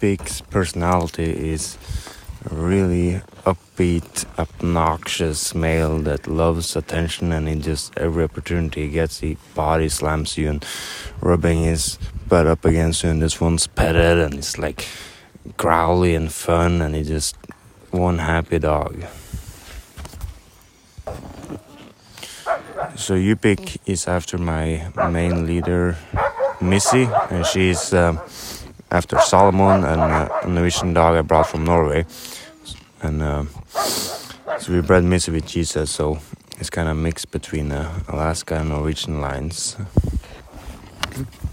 Yupik's personality is really upbeat, obnoxious male that loves attention, and he just every opportunity he gets, he body slams you and rubbing his butt up against you, and this one's petted and it's like growly and fun, and he's just one happy dog. So Yupik is after my main leader Missy, and she's after Solomon, and a Norwegian dog I brought from Norway. And so we bred Missy with Jesus, so it's kind of mixed between Alaska and Norwegian lines.